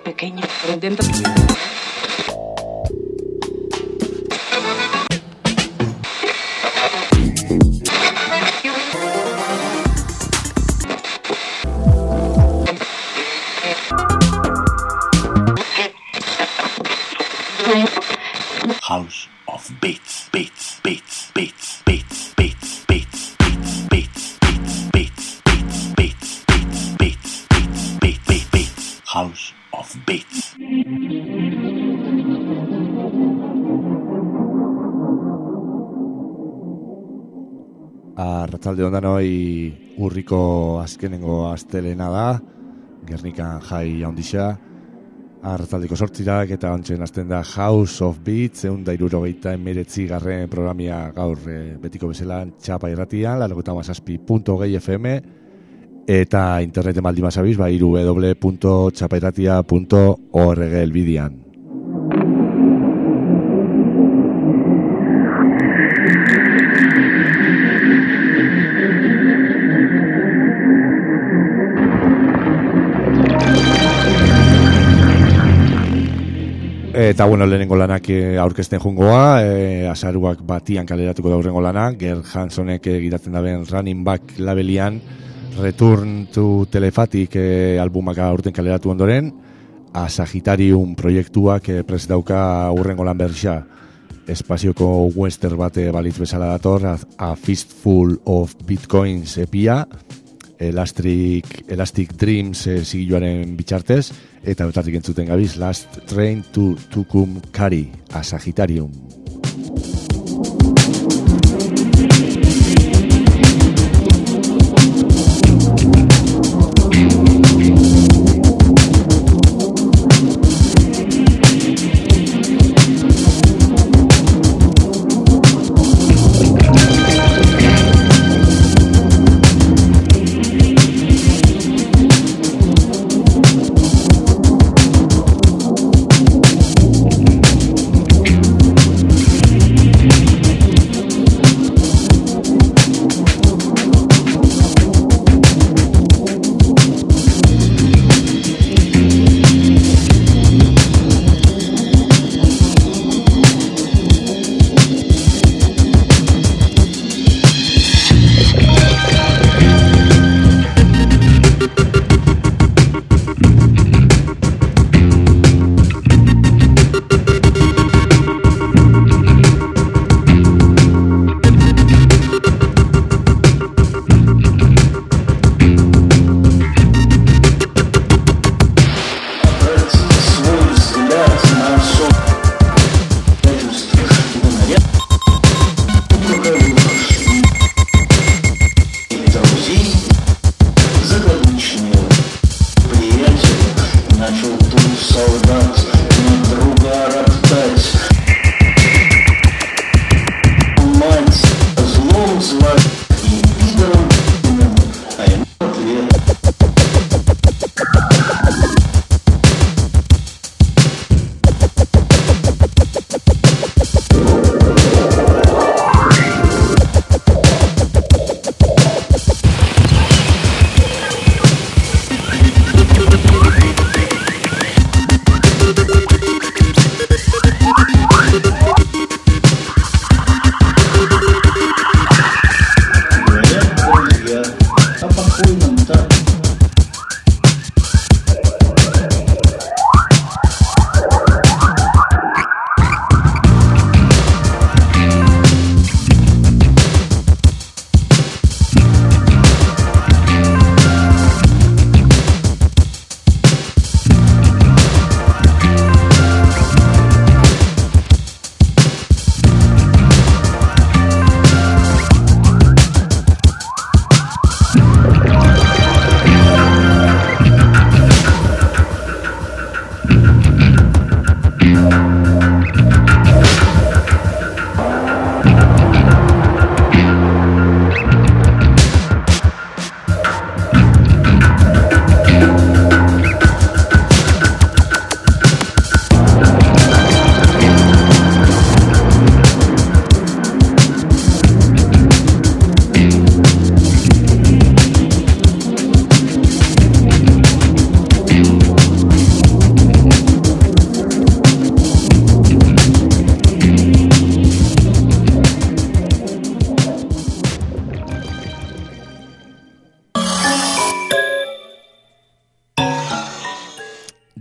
pequeño, pero dentro... House of Beats, beats, beats, beats, beats, beats, beats, beats, beats, beats, beats, beats, beats, beats, beats, beats, beats, beats, House of Beats. Arratsalde on danoi, urriko azkenengo astelena da, Gernikan jai handixa. Arratsaldeko 8 eta ontsen hasten da House of Beats, 169. programia gaur betiko bezala Txapa irratian, 97.6 FM, eta interneten baldin bazabiz, www.txapairratia.org elbidian. Eta bueno, lehenengo lanak aurkezten jungoa, azaruak batian kaleratuko da urrengo lanak, Ger Hansonek gidatzen daben Running Back labelian, Return to Telephatic albumak aurten kaleratu ondoren, a Sagittarium proiektuak prest dauka urrengo lan berrixa, espazioko western bate balitz bezala dator, a Fistful of Bitcoins epia, Elastic Dreams zigiluaren bitxartez, eta betartik entzuten gabiz Last Train to Tucumcari, a Sagittarium.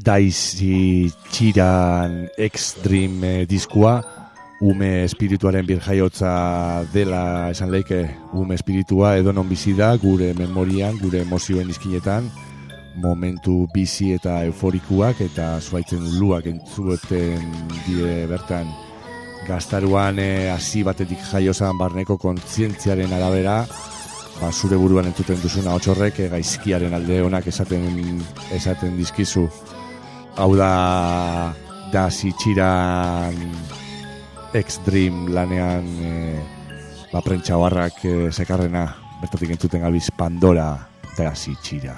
Daisy Txiran X-Dream diskua, ume espirituaren birjaiotza dela esan leike. Ume espiritua edonon bizi da gure memorian, gure emozioen izkinetan, momentu bizi eta euforikuak eta zuaitzen luak entzuten die bertan. Gaztaruan hasi batetik jaiozan barneko kontzientziaren arabera, zure buruan entzuten duzuna hotxorrek gaizkiaren alde onak esaten dizkizu. Hau da Daisy Txiran X-Dream lanean prentsa barrak sekarrena, bertatik entzuten gabiz Pandora Daisy Txira.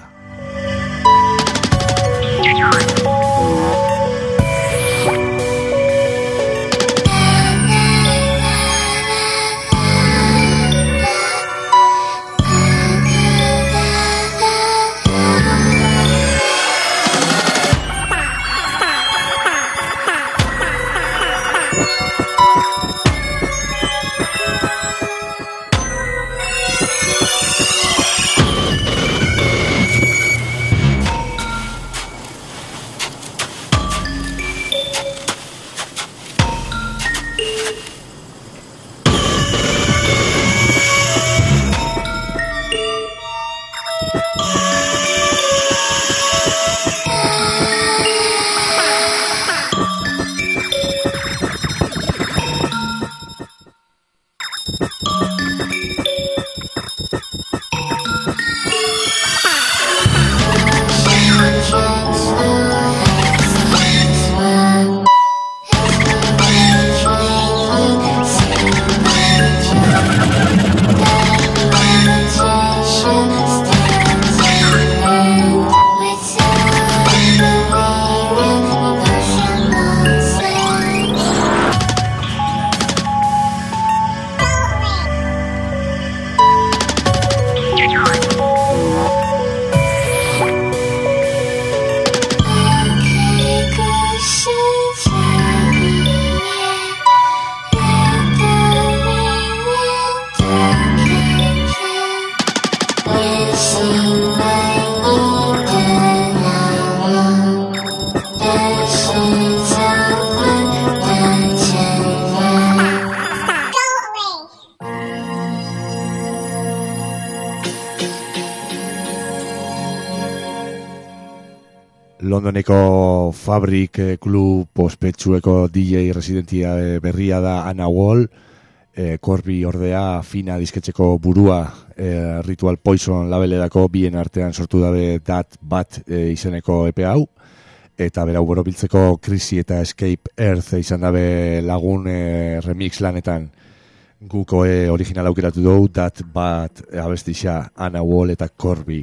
Londoneko Fabrik klub ospetsueko DJ residentia berria da Anna Wall, Corby ordea Fina disketxeko burua, Ritual Poison labelerako bien artean sortu dabe Dat Bat izeneko EP hau, eta berau borobiltzeko Krisi eta Escape Earth izan dabe lagun remix lanetan. Guko original aukeratu dugu Dat Bat abestixa Anna Wall eta Corby.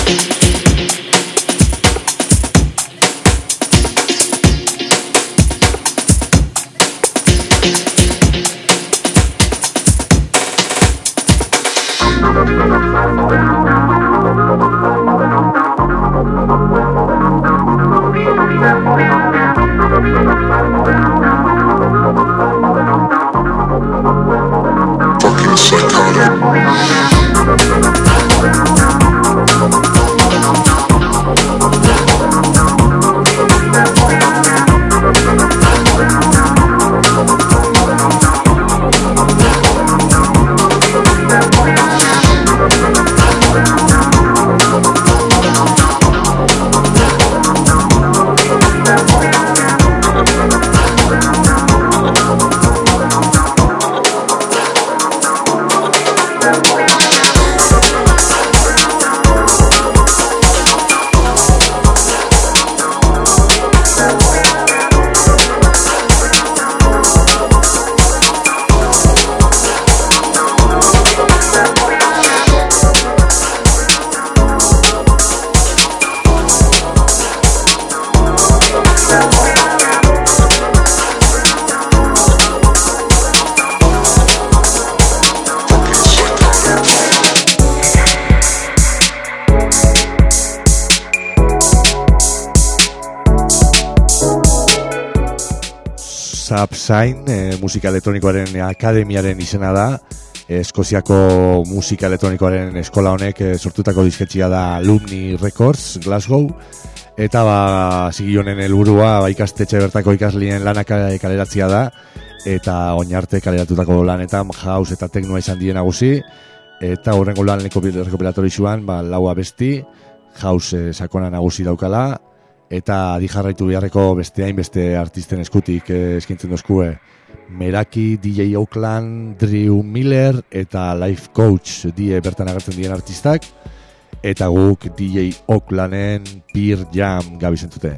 Subsign, musika elektronikoaren akademiaren izena da. Eskoziako musika elektronikoaren eskola honek sortutako disketxia da Alumni Records, Glasgow. Eta zigi honen helburua ikastetxe bertako ikaslien lanak kaleratzia da. Eta oin arte kaleratutako lanetan house eta teknoa izan dien nagusi. Eta horrengo lan rekopilatorizioan lau abesti, house sakona nagusi daukala. Eta adi jarraitu beharreko beste artisten eskutik eskintzen dozkue Meraki, DJ Oakland, Drew Miller eta Life Coach die bertan agertzen dien artistak. Eta guk DJ Oaklanden Peer Jam gabizentuten.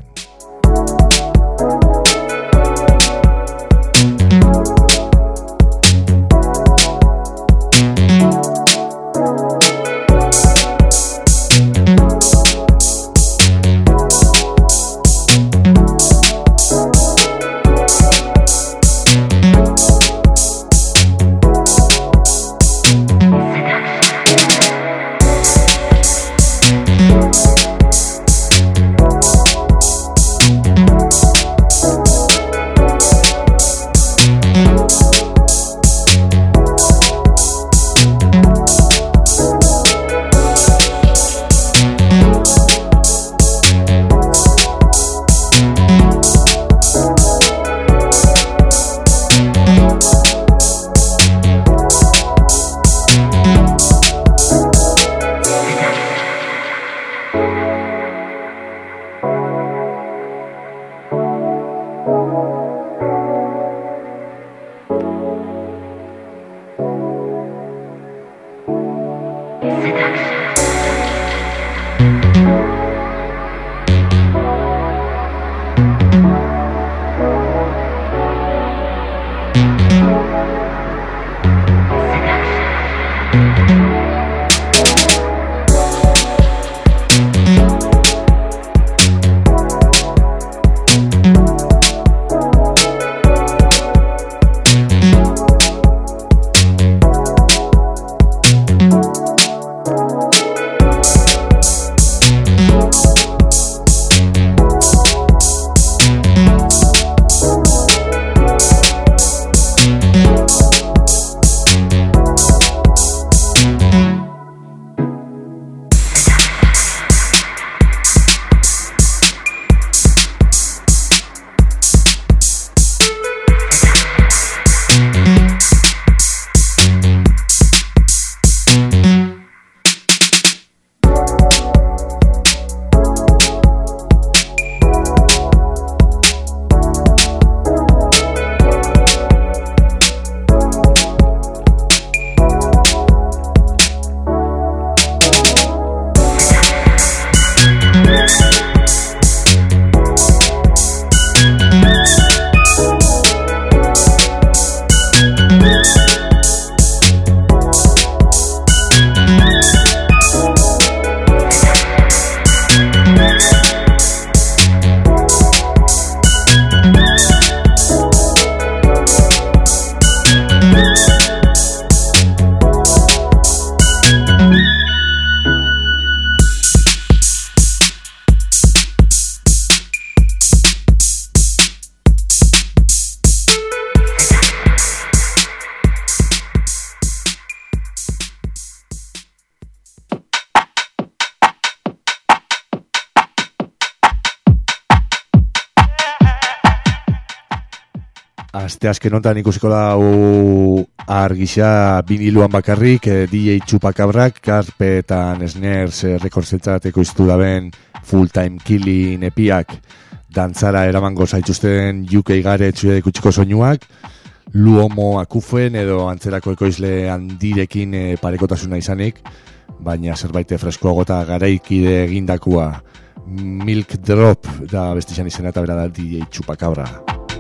Asteazken honetan ikusiko da argisa biniluan bakarrik DJ Chupacabrak, Carpe eta Snares rekordzentzateko iztu daben Full Time Killing epiak dantzara eramango zaituzten UK gare txuede kutsiko soinuak, Luomo Akufen edo antzerako ekoizle handirekin parekotasuna izanik, baina zerbait freskoago eta garaikide egindakua. Milk Drop da bestizan izena eta bera da DJ Chupacabra.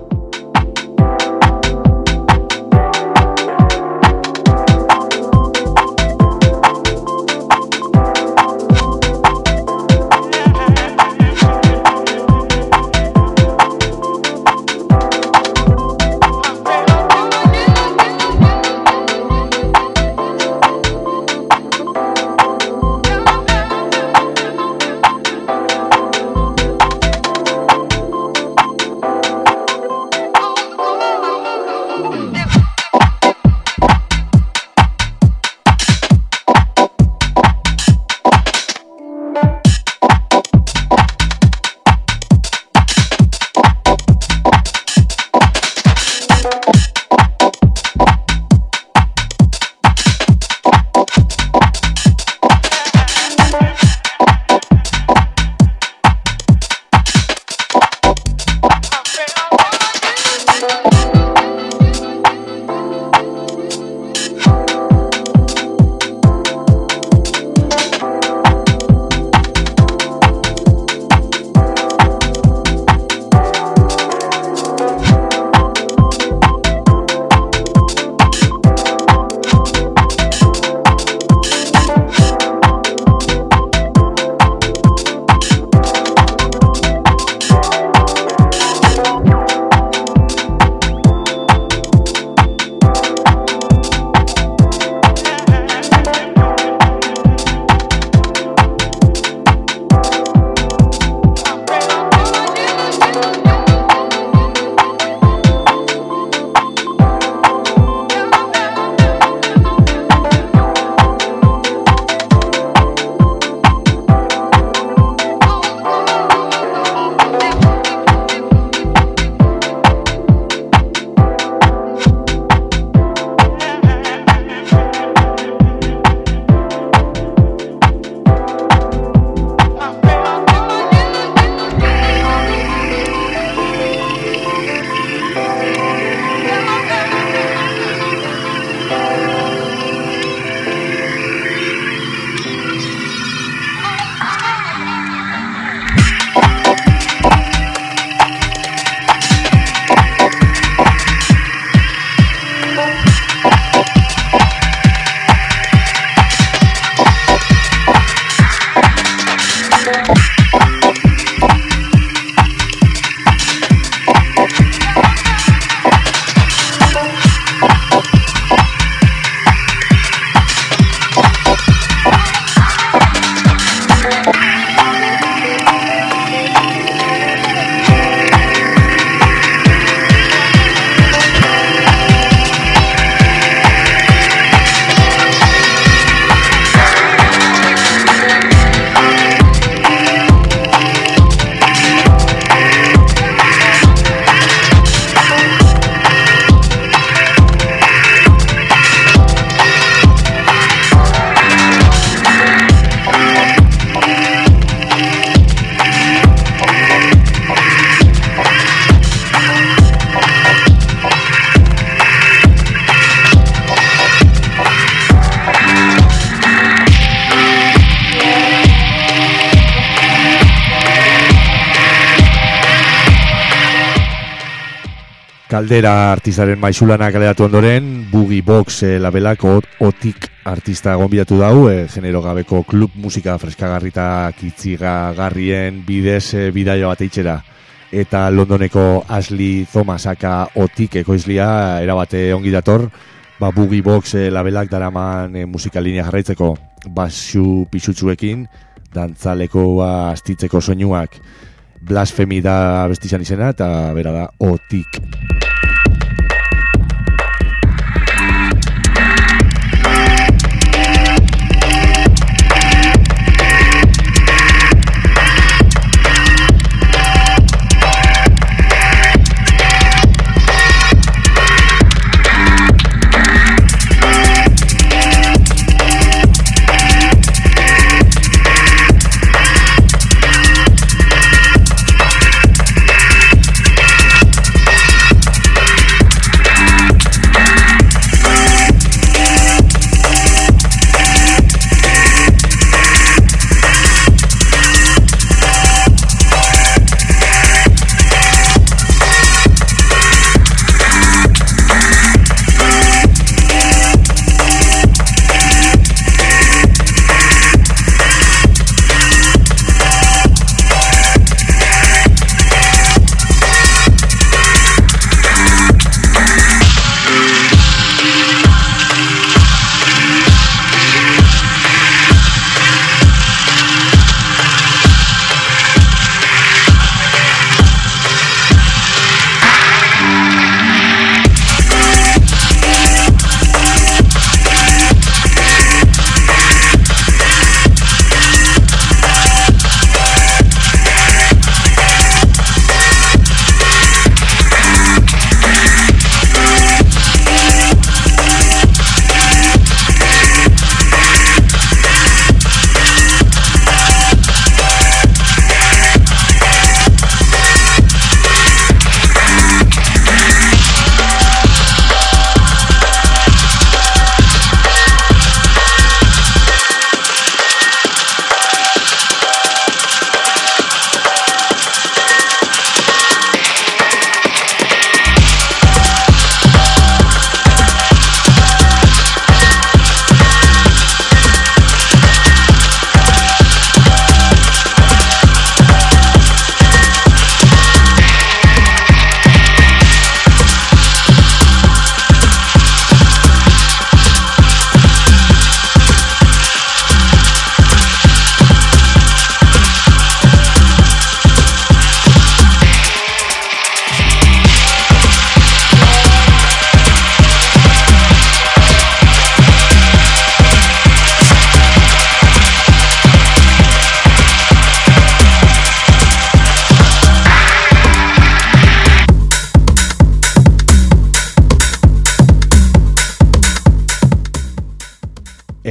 Kaldera artistaren maizulana kaleratu ondoren, Boogie Box labelak otik artista gonbidatu dau, genero gabeko klub musika freskagarrita kitzigagarrien bidez bidaio bat eitxera. Eta Londoneko Ashley Thomasaka otik ekoizlia erabate ongi dator, Boogie Box labelak daraman musikalinea jarraitzeko basu pisutsuekin, dantzaleko astitzeko soinuak. Blasfemi da bestizan izena eta bera da otik.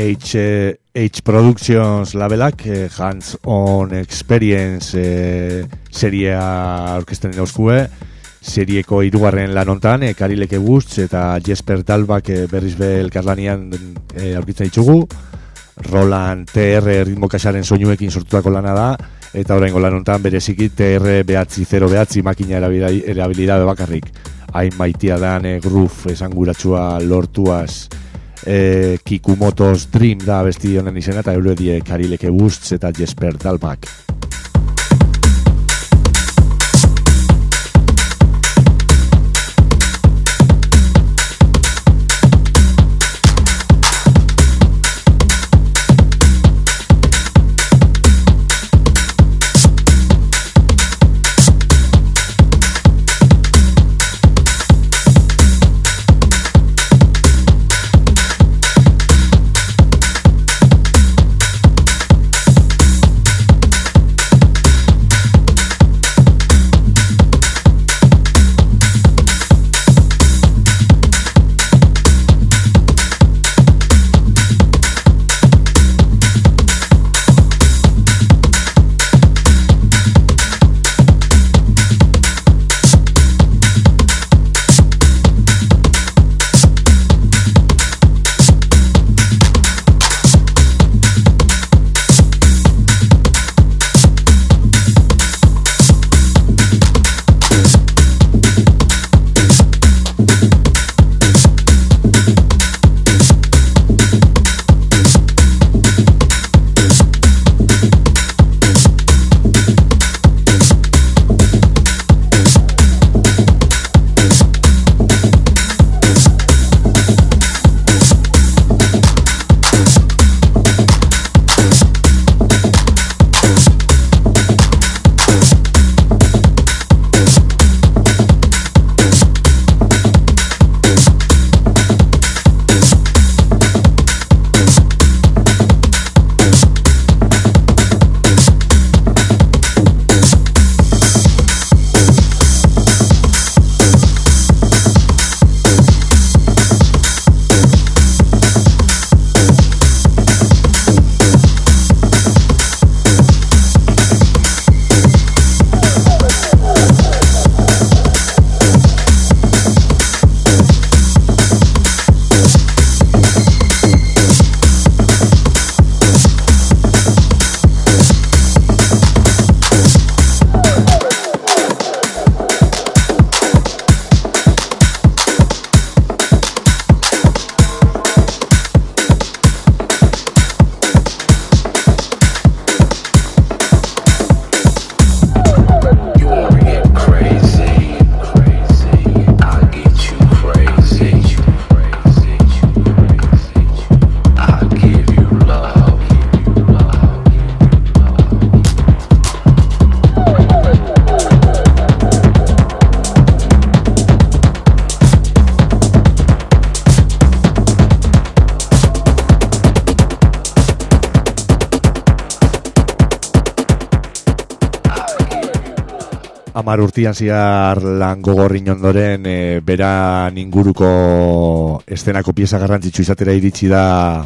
H Productions labelak Hands On Experience seria aurkezten dauzkue. Serieko 3. lan hontan Karileke Busts eta Jesper Dalbak berriz be elkarlanian aurkitzen ditugu. Roland TR ritmokasaren soinuekin sortutako lana da, eta oraingo lan hontan bereziki TR 09 makina erabilidade bakarrik. Hain maitia dan groove esanguratsua lortuaz. Kikumoto's Dream da besti honen izena, eta euredie Karileke Busts eta Jesper Dalbak. Amar urtian ziar lan gogorrin ondoren beran inguruko estenako pieza garrantzitsu izatera iritsi da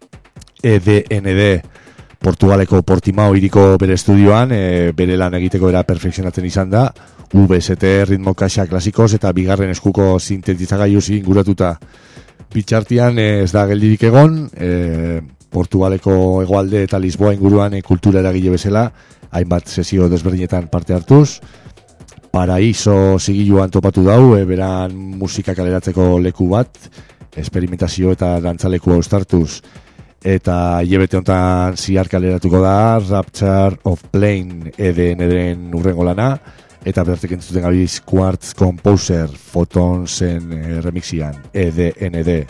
EDND Portugaleko Portimao hiriko bere estudioan, bere lan egiteko era perfekzionatzen izan da, VST ritmo kaxa klasikoz eta bigarren eskuko sintetizagailu inguratuta. Bitxartian ez da geldirik egon, Portugaleko hegoalde eta Lisboa inguruan kultura eragile bezala, hainbat sesio desberdinetan parte hartuz. Paraíso zigiluan topatu dau, beran musika kaleratzeko leku bat, esperimentazio eta dantzalekua uztartuz. Eta hilabete honetan ziar kaleratuko da Rapture of Plane EDND-en urrengo lana, eta bertek entzuten gabiz Quartz Composer Photonsen remixian EDND.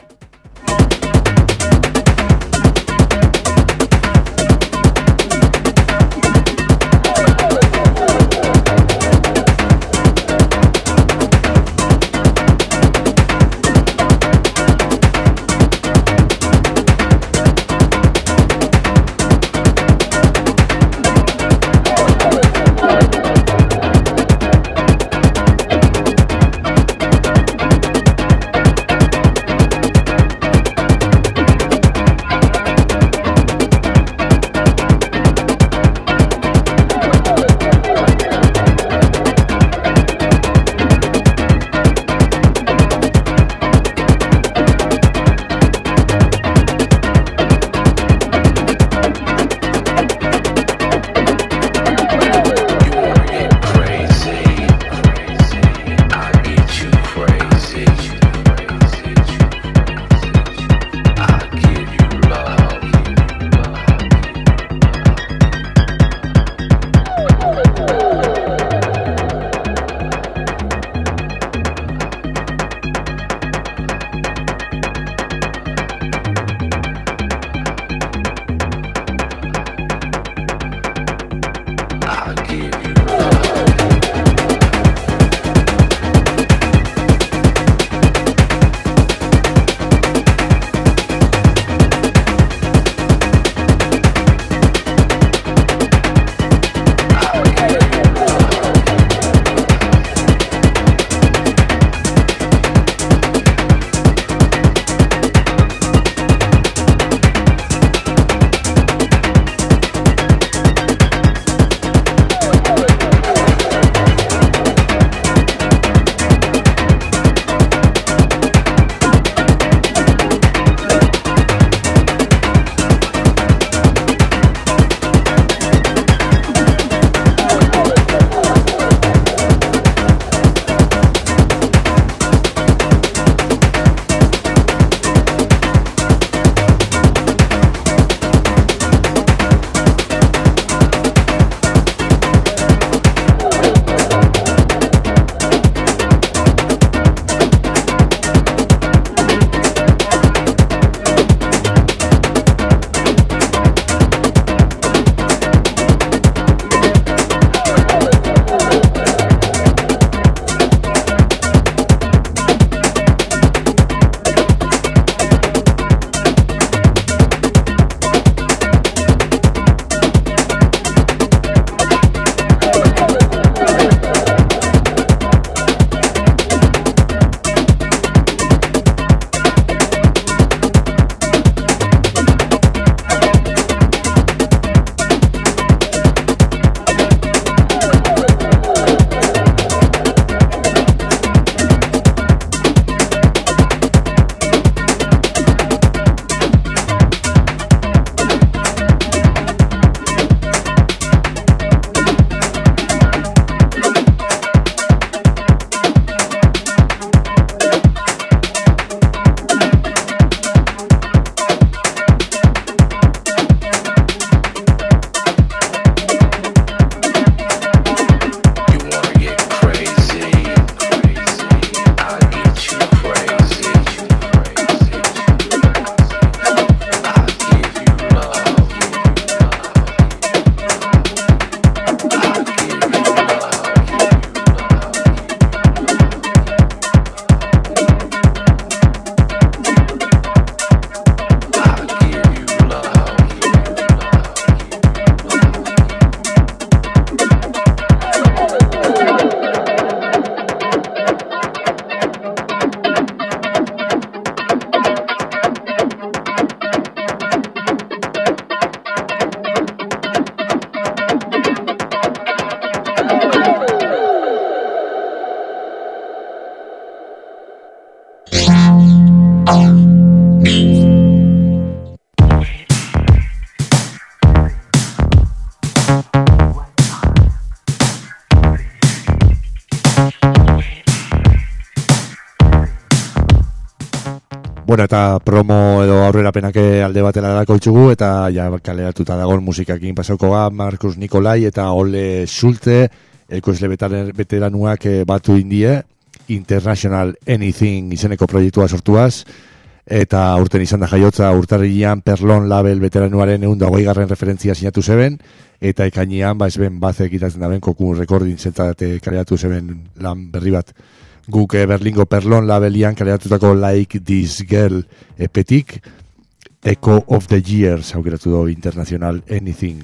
Bueno, eta promo edo aurrerapenak alde batera dako itxugu, eta ja kaleratuta dagoen musikakin pasauko ga, Markus Nikolai eta Ole Schulte, ekoizle veteranuak batu indie, International Anything izeneko proiektua sortuaz, eta urten izan da jaiotza urtarrilean Perlon label veteranuaren 120. referentzia sinatu zeben, eta ekainean esben bazek itatzen daben Kokun Recording zentate kaleratu zeben lan berri bat. Guk Berlingo Perlon labelian kaleratutako Like This Girl epetik Echo of the Years aukeratu do International Anything.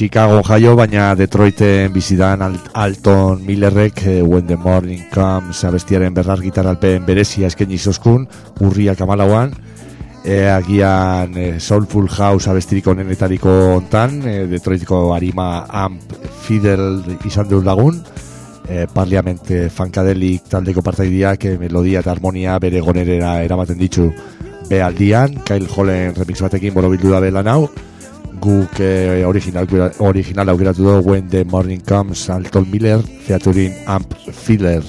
Chicago jaio, baina Detroiten bizidan Alton Millerrek When the Morning Comes abestiaren berrar gitaralpen berezia eskaini zoskun urriak 14an. Agian Soulful House abestirik onenetariko hontan, Detroitiko Arima Amp Fidel izan dut lagun, Parliament Funkadelic taldeko partaideak melodia eta harmonia bere gonerera eramaten ditu behaldian, Kyle Hollen remix batekin borobildu da belan hau, guk original aukeratu du When the Morning Comes Alton Miller featuring Amp Fidel.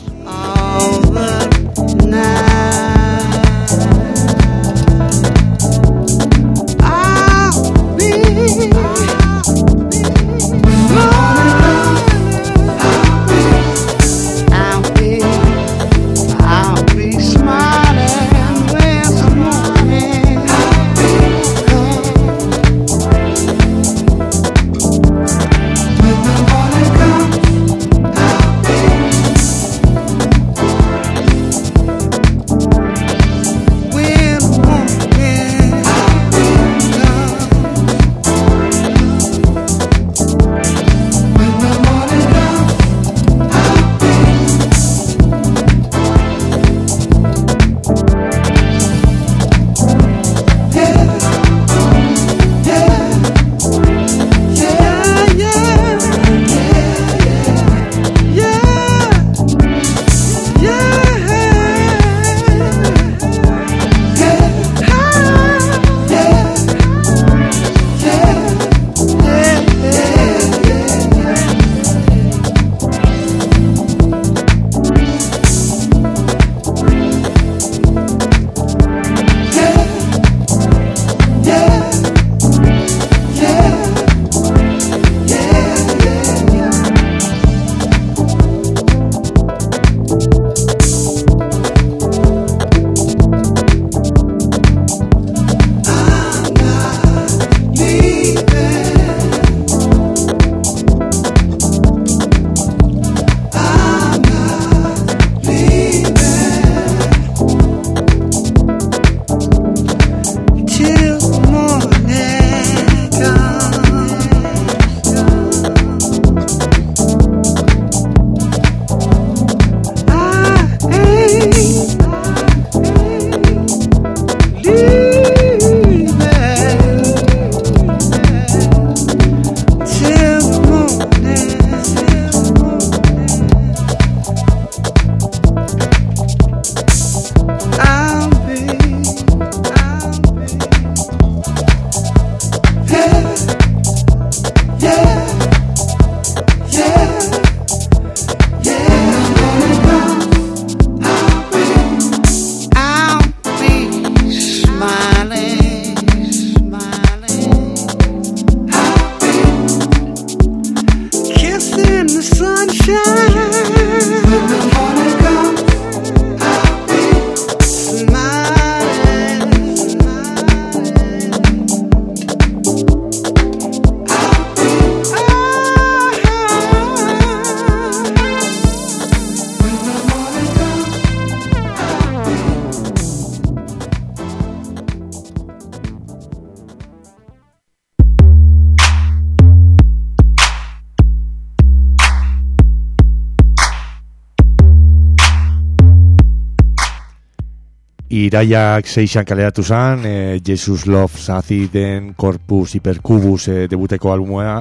Iraiak 6an kaleratu zen, Jesus Loves Aciden Corpus Hypercubus debuteko albumea,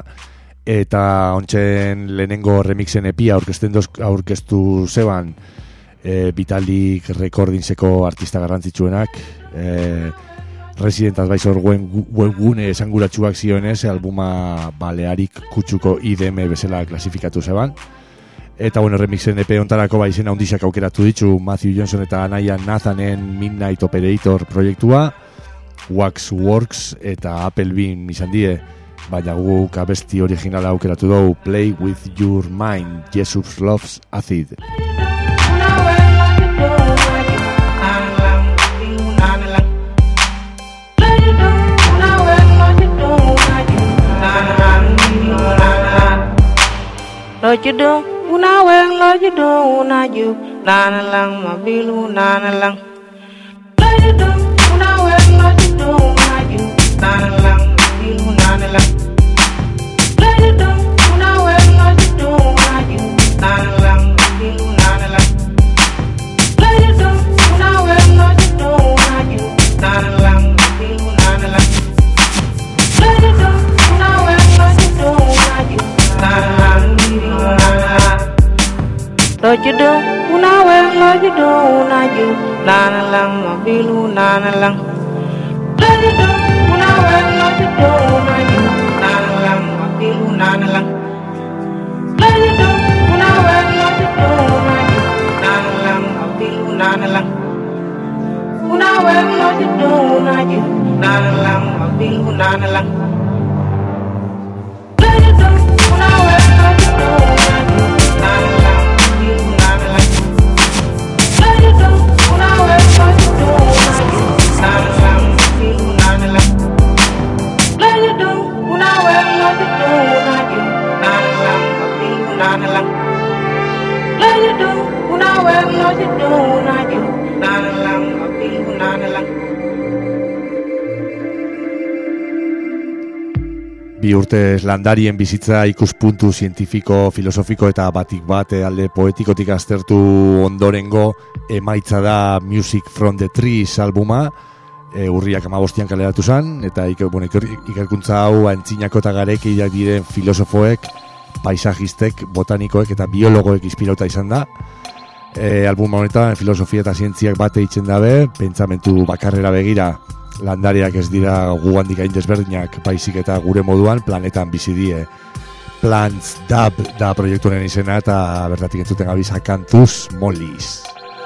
eta ontsen lehenengo remixen epia aurkeztu zeban Vitalik Recordingseko artista garrantzitsuenak, Resident Advisor webgune esanguratsuak zionez, albuma Balearik kutsuko IDM bezala klasifikatu zeban. Eta bueno, remixen EP ontarako izena handisak aukeratu ditu Matthew Johnson eta Anaya Nathanen Midnight Operator proiektua, Waxworks eta Apple Beam izan die, baina guk abesti originala aukeratu dugu Play With Your Mind, Jesus Loves Acid. Lo you do, una weng lo you do, una you, nana lang mabilu nana lang. Lo you do, una weng lo you do, una you, nana lang mabilu nana lang. Lo you Lojidong, una weng lojidong, una ju, nana lang mabilu nana lang. Lojidong, una weng lojidong, una ju, nana lang mabilu nana lang. Lojidong, una weng lojidong, una ju, nana lang mabilu nana lang. Una weng lojidong, una ju, nana lang mabilu nana lang. Lojidong, una weng lojidong, una ju, nana lang. Bi urtez landarien bizitza ikuspuntu zientifiko, filosofiko eta batik bat alde poetikotik aztertu ondorengo emaitza da Music from the Trees albuma, urriak 15 kaleratu zen, eta ikerkuntza hau antzinako eta garekiak diren filosofoek, paisajistek, botanikoek eta biologoek inspirauta izan da. Albuma honetan filosofia eta zientziak bate itzen dabe, pentsamentu bakarrera begira, landariak ez dira gugandik hain desberdinak, baizik eta gure moduan planetan bizi die. Plants Dub da proiektuaren izena eta bertatik entzuten gabiz Acanthus mollis.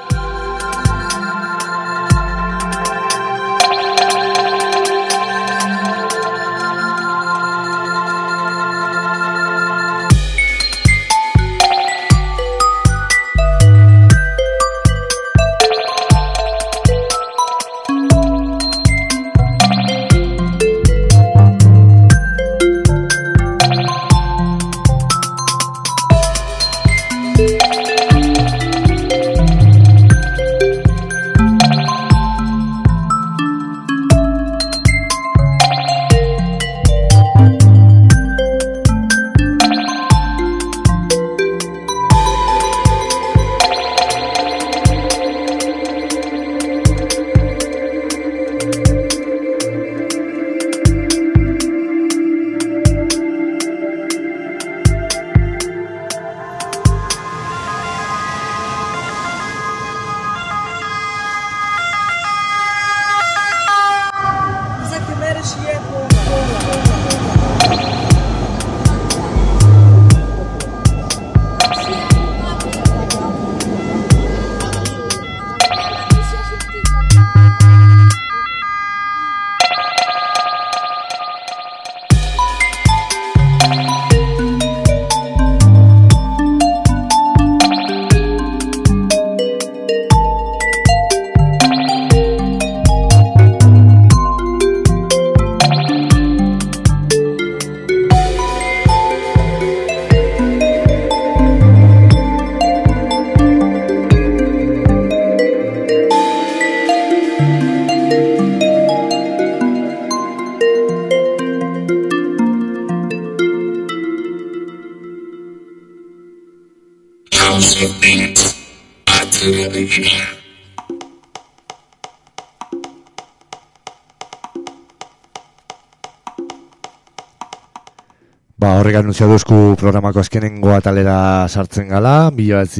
Horrek anuntziaduzku programako azkenengo atalera sartzen gala,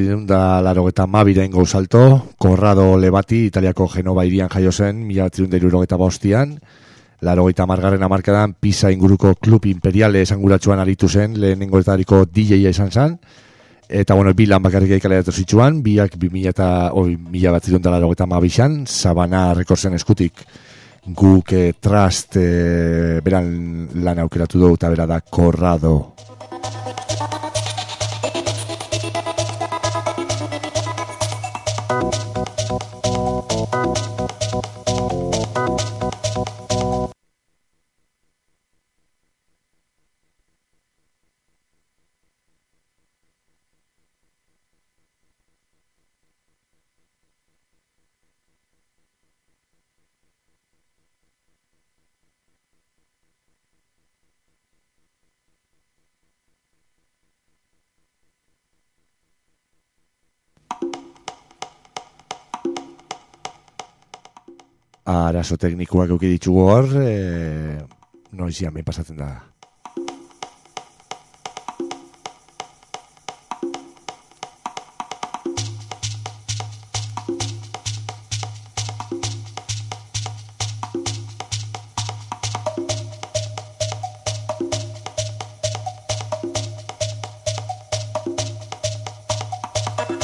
1982 gau salto, Corrado Levati, Italiako Genova irian jaio zen, 1975an, 80. hamarkadan Pisa inguruko klub imperiale esanguratsuan aritu zen, lehenengoetariko DJ-a izan zen, eta bi lan bakarrik kaleratu zitsuan, biak 1982an, Sabana Recordsen eskutik. Guk Trust beran lan aukeratu dugu eta bera da Corrado. Arazo teknikoak euki ditugu hor, noizian behin pasatzen da.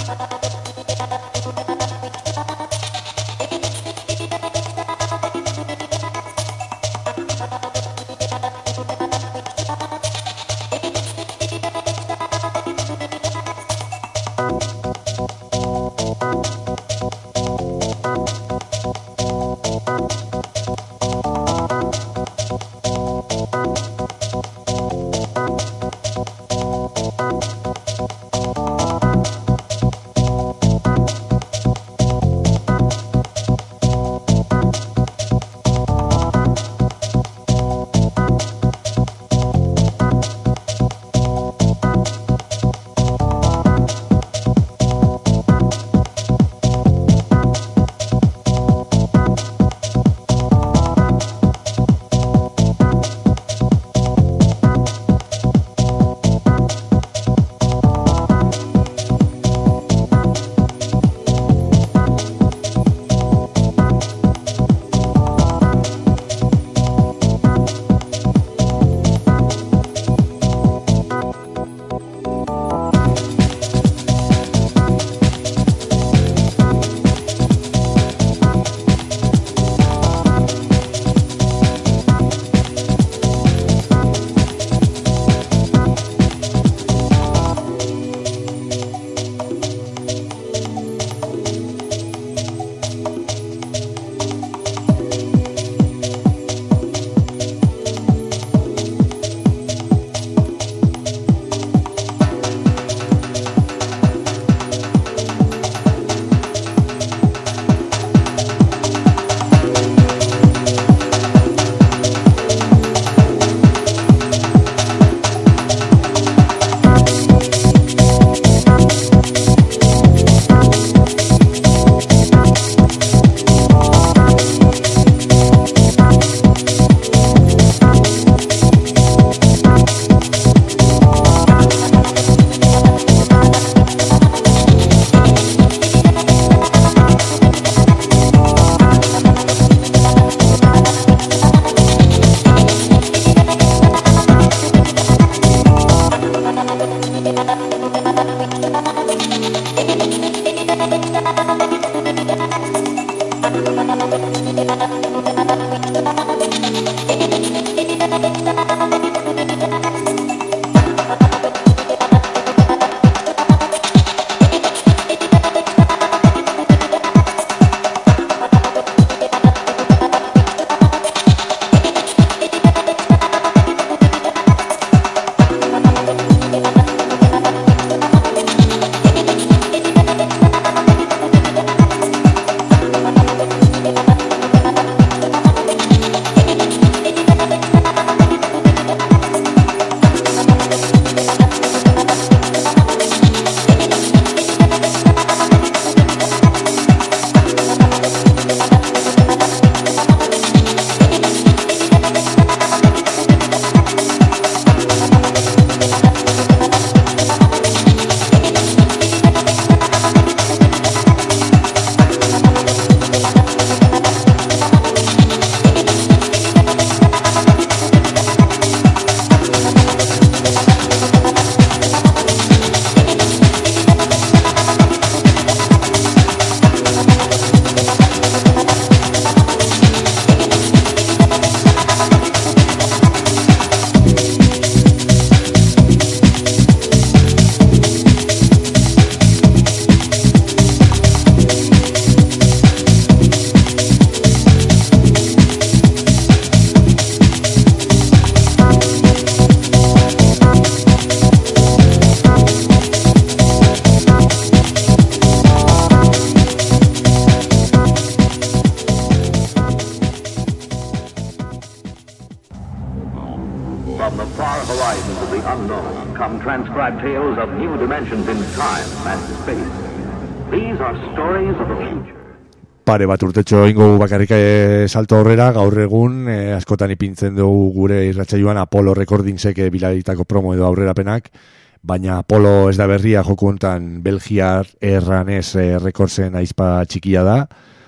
From the far horizons of the unknown come transcribed tales of new dimensions in time and space. These are stories of the future. Pare bat urtetxo ingo bakarrik salto aurrera, gaur egun askotan ipintzen dugu gure irratsaioan Apollo Recordingsek bilaritako promo edo aurrerapenak, baina Apollo ez da berria joku hontan Belgiar Erranez Recordsen aizpa txikia da,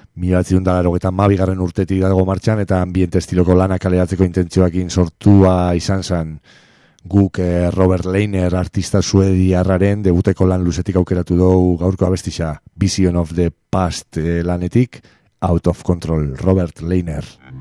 1982 urtetik dago martxan eta ambiente estiloko lanak kaleratzeko intentzioakin sortua izan zen guk Robert Leiner artista suediarraren debuteko lan luzetik aukeratu dugu gaurko abestisa Vision of the Past lanetik Out of Control, Robert Leiner.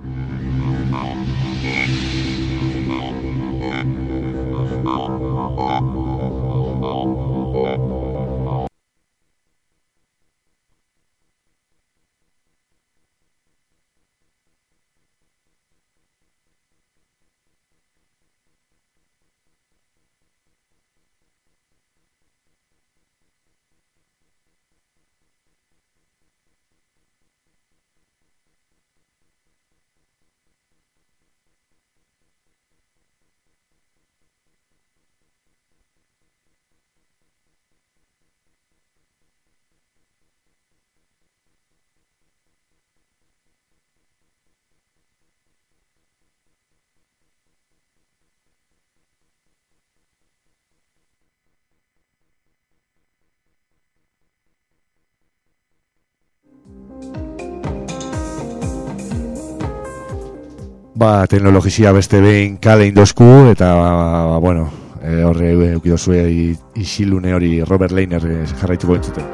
Teknologizia beste behin kale indosku eta bueno, horre eukidozue isilune hori Robert Leiner jarraituko entzuten.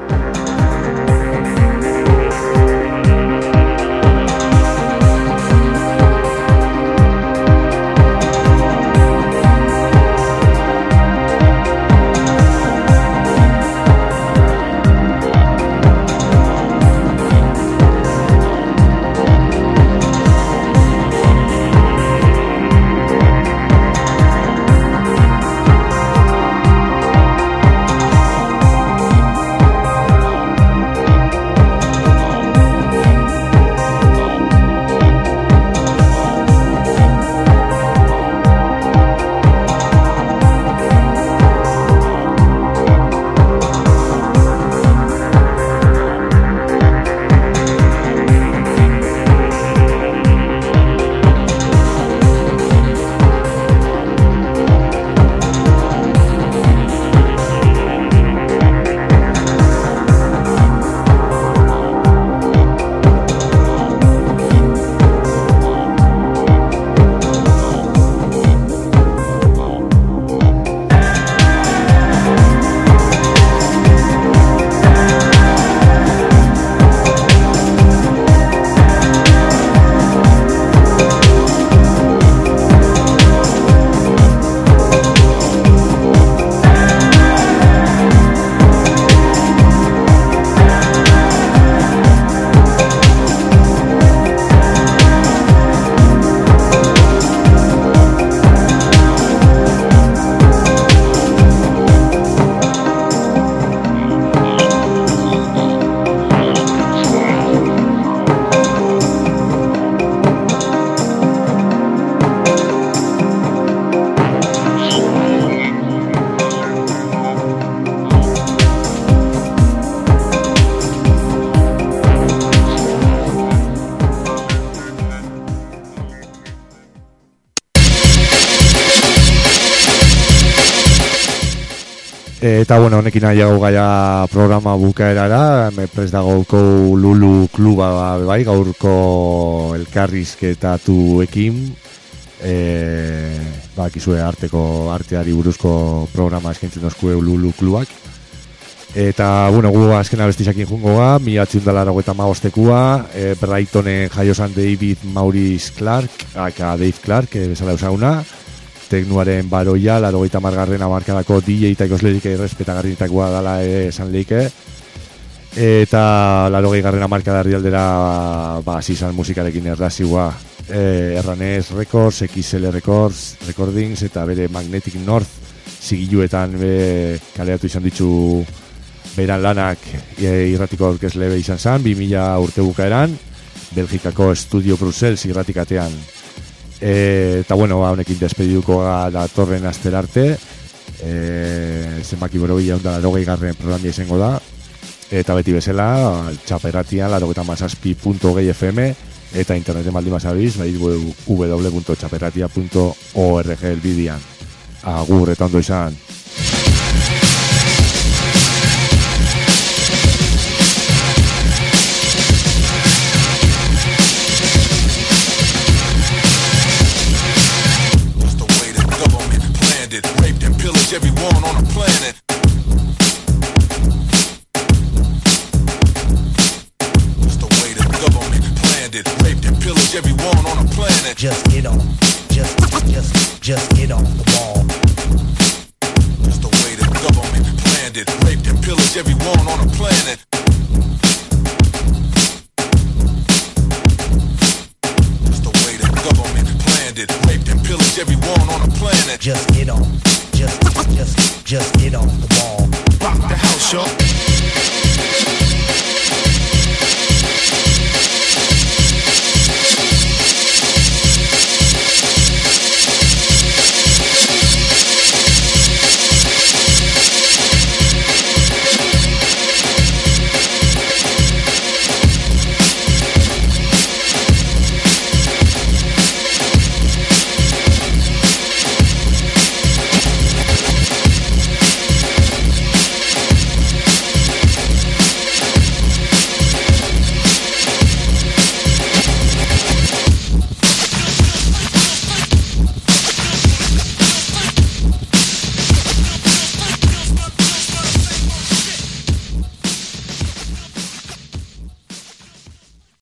Eta bueno, honekin nahiago gaia programa bukaerara, prest dagoko Lulu kluba bai, gaurko elkarrizketatuekin, bakizue arteari buruzko programa eskaintzen dozkue Lulu klubak. Eta, bueno, gu azken abestizakin jungo ga, 1985 Brightonen jaiosan David Maurice Clark, aka Dave Clark, bezala usaguna, teknuaren baroia, 80garren hamarkadako DJ eta ikoslerik errespetagarrinetakoa dala esan leike. Eta 80garren hamarkada herrialdera izan musikarekin erlazioa. Erranez Records, XL Records, Recordings eta bere Magnetic North zigiluetan kaleatu izan ditu beran lanak irratiko aurkezle izan zen, 2000 urte bukaeran, Belgikako Studio Brussels irratikatean. Eta bueno, honekin despediduko datorren aster arte, zenbaki borobila onda 80garren programia izango da, eta beti bezala Txaperratian 97.gay FM eta interneten baldin bazabiz www.txaperratia.org elbidian. Agur eta ondo izan. pillage everyone on the planet. Just get on, just get off the ball. That's the way the government planned it. Raped and pillaged everyone on the planet. That's the way the government planned it. Raped and pillaged everyone on the planet. Just get on, just get off the ball. Rock the house, y'all.